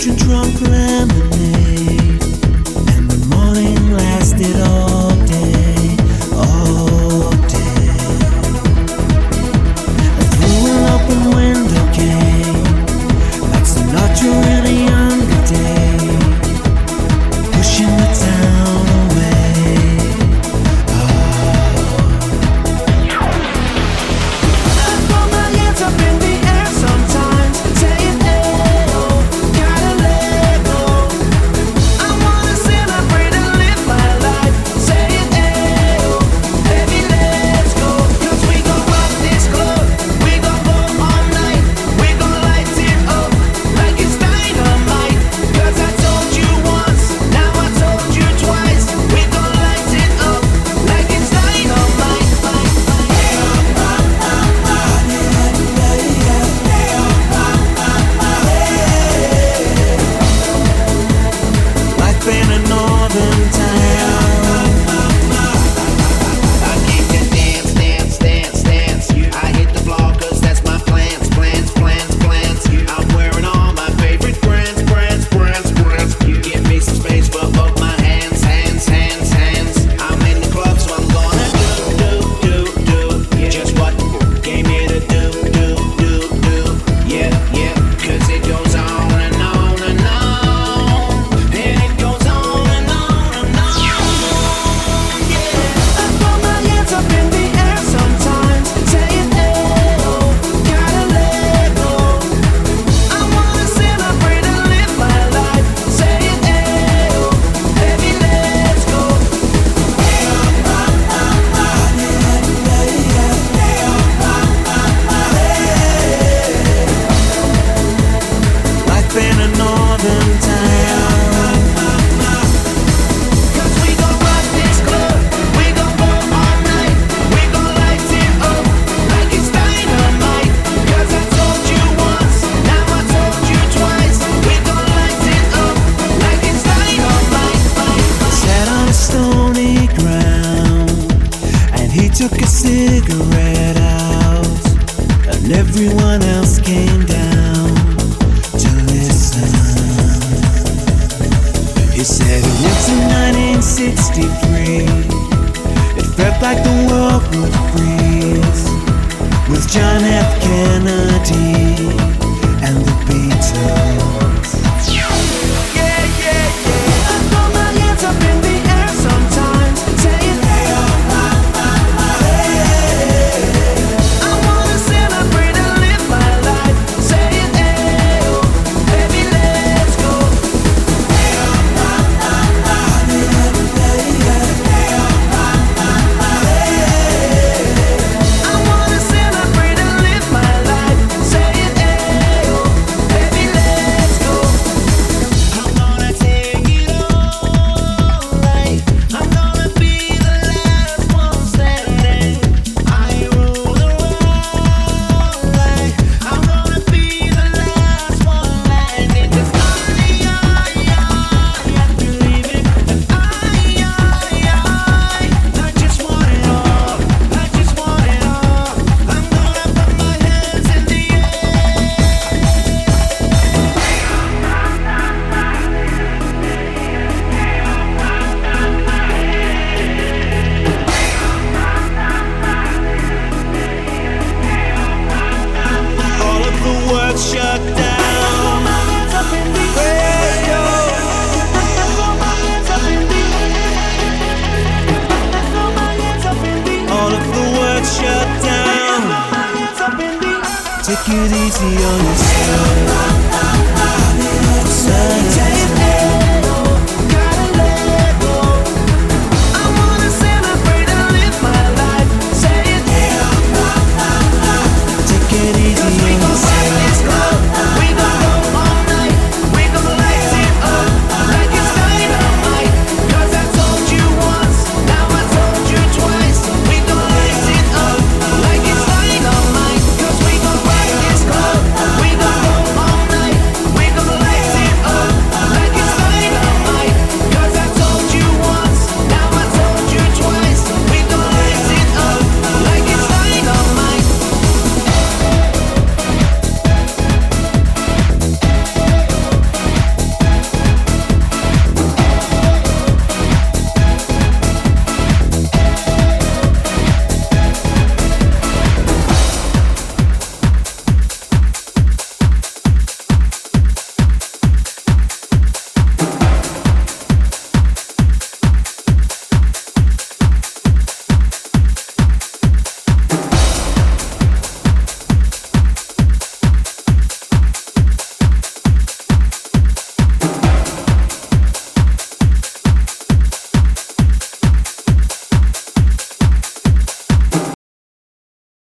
children drunk lemonade, and the morning lasted all day, all day. And through an open window came, like Sinatra in a younger day, pushing the town away. I throw my hands up in the air sometimes, saying, hey, oh, gotta let go. I wanna celebrate and live my life, saying, hey, oh, baby, let's go. 'Cause we gon' rock this club, we gon' go all night, we gon' light it up like it's dynamite. 'Cause I told you once, now I told you twice, we gon' light it up like it's dynamite. Life in a northern town. I keep that dance, dance, dance, dance. I hit the floor 'cause that's my plans, plans, plans, plans. I'm wearing all my favorite brands, brands, brands, brands. Give me some space for both my hands, hands, hands, hands. I'm in the club, so I'm gonna do just what came here to do. Yeah, yeah, 'cause it goes on and on and on. And it goes on and on and on. Yeah. I throw my hands up in the air sometimes, saying, hey, oh, gotta let go. I wanna celebrate and live my life, saying, hey, oh, baby, let's go. Life in a northern town. 'Cause we gon' rock this club, we gon' go all night, we gon' light it up like it's dynamite. 'Cause I told you once, now I told you twice, we gon' light it up like it's dynamite. Sat on a stony ground, and he took a cigarette out, and everyone else came down to listen. He said he went to 1963. It felt like the world would freeze with John F. Kennedy and the Beatles. Yeah, yeah, yeah. I throw my hands up in the air sometimes, saying, hey, I wanna celebrate and live my life, saying, hey, oh, baby, let's go. I wanna celebrate and live my life, saying, hey, oh, baby, let's go. I'm gonna take it all right. I'm gonna be the last one standing. I rule the world right. I'm gonna be the last one landing. 'Cause I believe it. And I just want it all. I just want it all. I'm gonna put my hands in the air. All of the world shut down. Radio. All of the world shut down. Take it easy on yourself.